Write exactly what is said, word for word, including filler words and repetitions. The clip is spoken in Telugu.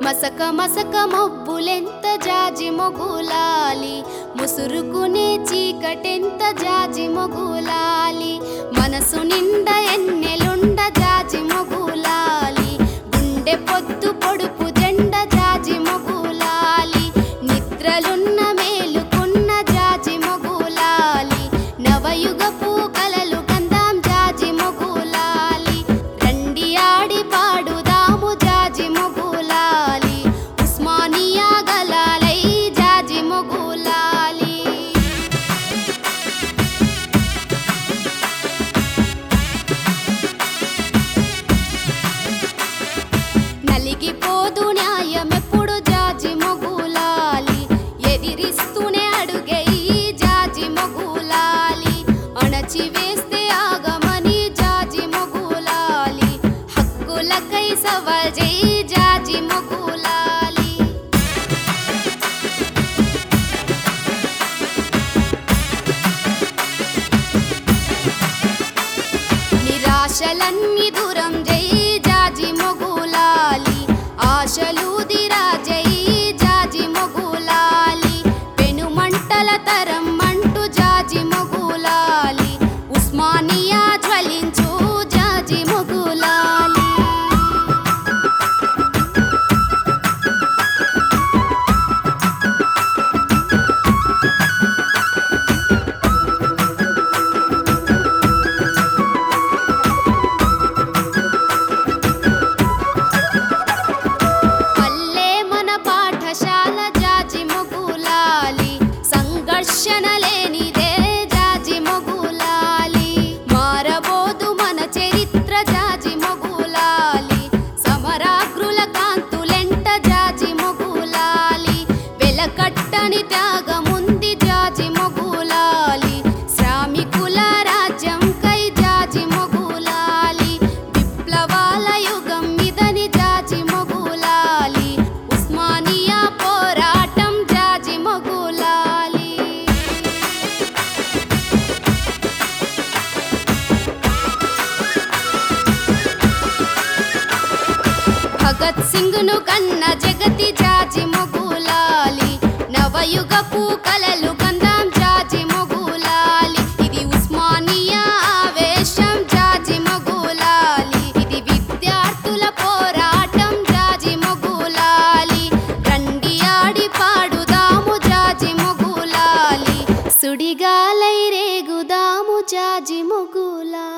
మసక మసక మబ్బులెంత జాజి మొగులాలి, ముసురుకునే చీకటెంత జాజి మొగులాలి, మనసు నిండ ఎన్నెలుండ జాజి మొగులాలి, గుండె పొద్దు పొడుపు జెండ జాజి మొగులాలి, నిద్రలున్న మేలుకున్న జాజి మొగులాలి, నవయుగపు కలలు కందాం జాజి మొగులాలి, రండి ఆడి పాడుదాము జాజి మొగులాలి, ఉస్మానియా గలాలై జాజి మొగులాలి. నలిగిపోదు న్యాయమెప్పుడు జాజి మొగులాలి, ఎదిరిస్తూనే అడుగే ఈ జాజి మొగులాలి, అణచివేస్తే ఆగమని జాజి మొగులాలి, హక్కులకై సవాల్ చేయి జాజి మొగులాలి. నిరాశలన్నీ దూరం చేయి జాజి మొగులాలి, ఆశలు దిరా చేయి జాజి మొగులాలి, పెనుమంటల తరం అంటూ జాజి మొగులాలి, ఉస్మానియా జ్వలించు జాజి మొగులాలి. పల్లె మన పాఠశాల జాజి మొగులాలి, సంఘర్షణ లేనిదే జాజి మొగులాలి, మారబోదు మన చరిత్ర జాజి మొగులాలి, సమరాగ్రుల కాంతులెంట జాజి మొగులాలి, వెలకట్టని త్యాగముంది జాజి మొగులాలి, శ్రామికుల రాజ్యం కై జాజి మొగులాలి, విప్లవాల యుగం ఇదని జాజి మొగులాలి, ఉస్మానియా పోరాటం జాజి మొగులాలి. భగత్ సింగ్ ను కన్న జగతి జాజి మొగులాలి, నవయుగపు కలలు కందాం జాజి మొగులాలి, ఇది ఉస్మానియా ఆవేశం జాజి మొగులాలి, ఇది విద్యార్థుల పోరాటం జాజి మొగులాలి, రండి ఆడి పాడుదాము జాజి మొగులాలి, సుడిగాలై రేగుదాము జాజి మొగులాలి.